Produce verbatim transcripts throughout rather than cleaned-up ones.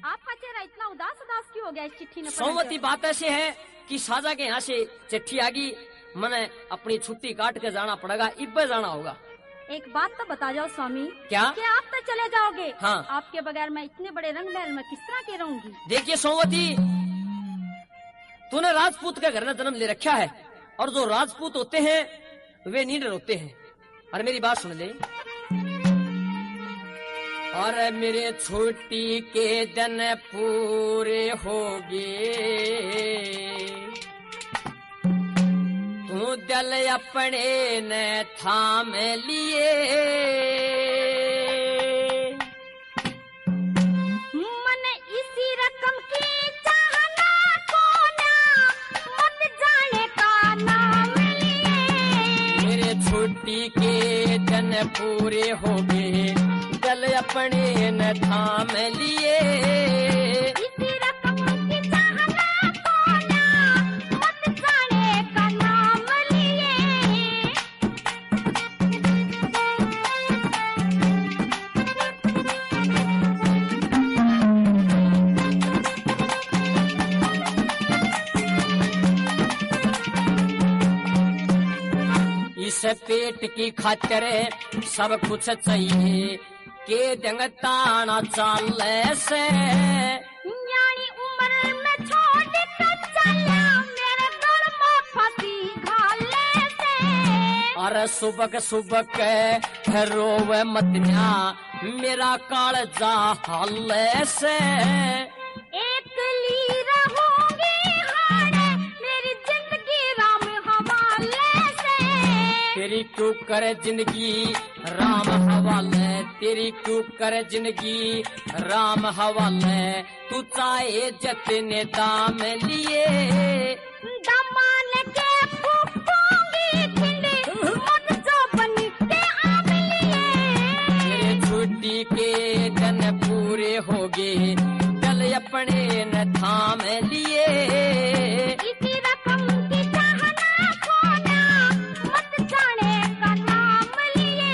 आपका चेहरा इतना उदास उदास क्यों हो गया इस चिट्ठी ने? सोमवती, बात ऐसे है कि साजा के यहाँ से चिट्ठी आ गई, मैंने अपनी छुट्टी काट के जाना पड़ेगा, इब्बे जाना होगा। एक बात तो बता जाओ स्वामी। क्या? क्या आप तो चले जाओगे? हाँ। आपके बगैर मैं इतने बड़े रंग महल में किस तरह के रहूंगी? देखिए सोमवती, तूने राजपूत के घर में जन्म ले रखा है, और जो राजपूत होते हैं वे नीडर होते हैं। और मेरी बात सुन ले, और मेरे छुट्टी के दिन पूरे हो गए, तू दिल अपने ने थाम लिए, मन इसी रकम की चाहना को ना, मत जाने का नाम लिए। मेरे छुट्टी के दिन पूरे हो गए, दिल अपने न थाम लिए, इसी रकम की चाहना को ना, मत जाने का नाम लिए। इस पेट की खातिर सब कुछ चाहिए, के दंग ताना चाल से, न्याणी उम्र में छोड़ कर चला, मेरे गल में फंसी घाले से। और सुबह सुबह रोवे मतिया, मेरा कालजा हाल से, एकली रहूंगी हारे, मेरी जिंदगी राम हवाले से। तेरी क्यों करे जिंदगी राम हवाले, तेरी क्यों करे जिंदगी राम हवाले, तू चाहे जतने दाम लिए, दमान के फूकूंगी खिंडी, मत जो बन के आम लिए। मेरे छुट्टी के दिन पूरे हो गए, दिल अपने न थाम लिए, इसी रकम की चाहना को ना, मत जाने का नाम लिए।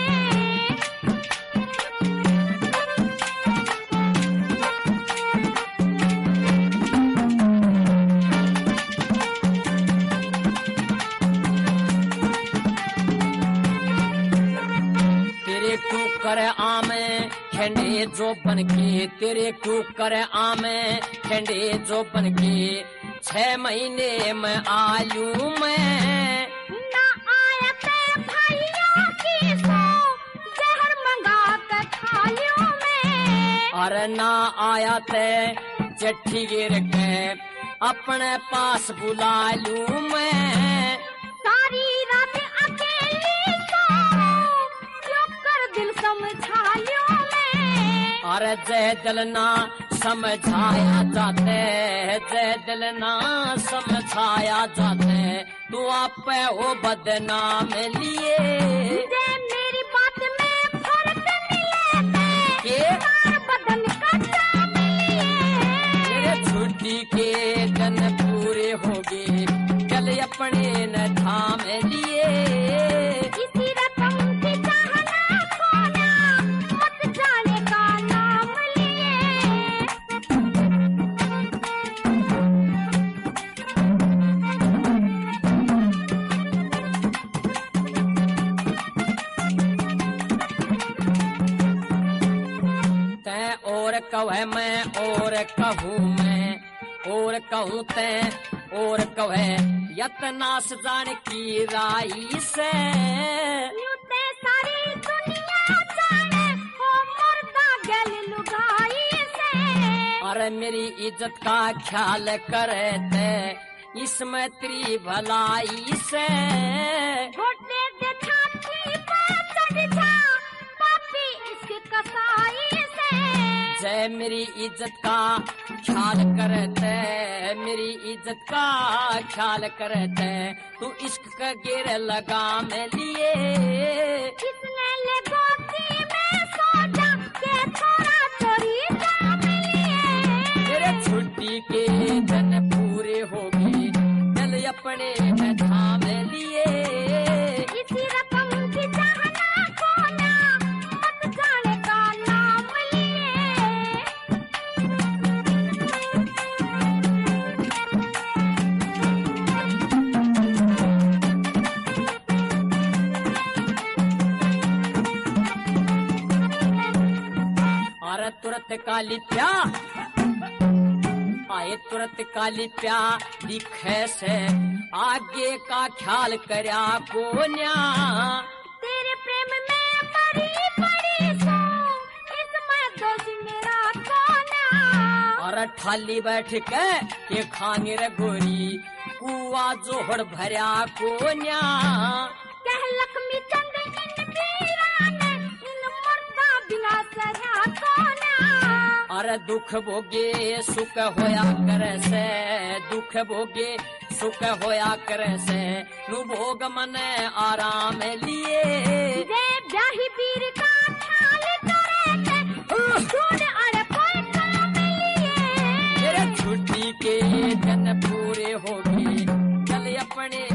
तेरे क्यों करे आमे खेंडे जो बनके, तेरे क्यों करे आमे खेंडे जो बनके, छह महीने में आलू में ना आया ते भाइयों की सो, जहर मंगा कर थालियों में। और ना आया ते चिट्ठी गिर के अपने पास बुला लूं मैं, सारी रात अकेली सो, जो कर दिल समझा लियो मैं। और जय दिल ना समझाया जाते, जय दिल ना समझाया जाते, तू आप हो बदनाम लिए। जे मेरी बात में फर्क मिले थे, तार बदन का जाम लिए। मेरे छुट्टी के दिन पूरे हो गए, चल अपने न थाम लिए, इसी रकम की चाहना को ना, मत जाने का नाम लिए। तै और कहे मैं और कहूँ मैं, और कहूँ तै और कहे यतनाश जान की राई से। यूं ते सारी दुनिया जाने, हो मर्दा गल लुगाई से। अरे मेरी इज्जत का ख्याल करे थे, इसमें तेरी भलाई से। घोटे दे छाती पर चढ़ जा, पापी इसकी कसाई से। जय मेरी इज्जत का ख्याल करते, मेरी इज्जत का ख्याल करते, तू इश्क का गिर लगा में लिए। किसने ले गोदी में सो जा, के छोरा चोरी जा मिलिए। मेरे छुट्टी के दिन पूरे हो गए, चल अपने में थाम लिए। इसी रकम की चाहना को ना, मत जाने का नाम लिए। तुरंत काली प्या आए तुरंत काली प्या दिखे से आगे का ख्याल करया कोन्या तेरे प्रेम में मरी पड़ी सो इसमें दोष मेरा कोना और ठाली बैठ के ये खानी रे गोरी कुआ जोहड़ भरया कोन्या कह लक्ष्मी चंद इन वीरा ने इन मर्दा बिना सरा कोना अरे दुख भोगे सुख होया करे से दुख भोगे सुख होया करे से नु भोग मने आराम लिए जय ब्याही वीर का ख्याल करे के ढूंढ अरे कोई काम लिए तेरे छुट्टी के दिन पूरे हो गए चल अपने